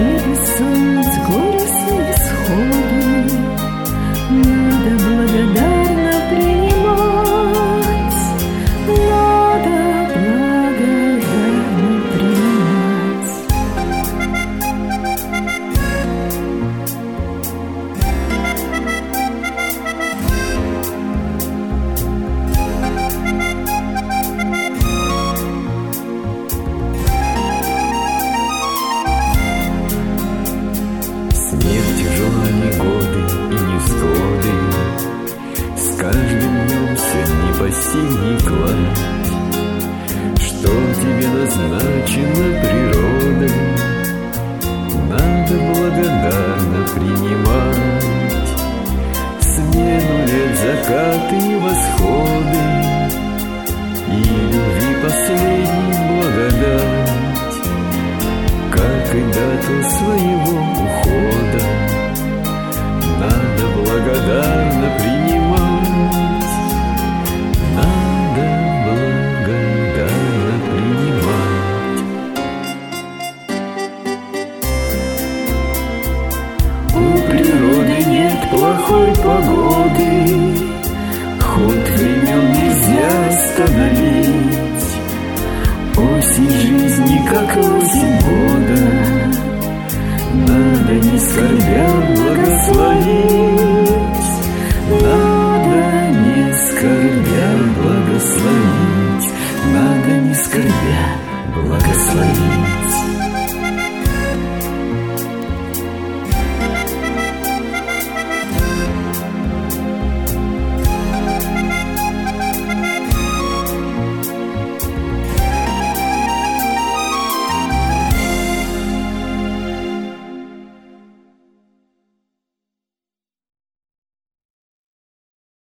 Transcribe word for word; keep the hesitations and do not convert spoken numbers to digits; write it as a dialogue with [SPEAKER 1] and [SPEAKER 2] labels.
[SPEAKER 1] и без солнц, горестные всходы надо благодарно принимать, надо благодарно принимать.
[SPEAKER 2] Смерть, тяжелые годы и невзгоды, с каждым днем все непосильней кладь. Что тебе назначено природой, надо благодарно принимать. Смену лет, закаты и восходы, и любви последней благодать, как и дату своего ухода, надо благодарно принимать, надо благодарно принимать.
[SPEAKER 1] У природы нет плохой погоды, ход времен нельзя остановить. Осень жизни, как осень года, надо не скорбя благословить, надо не скорбя благословить, надо не скорбя благословить.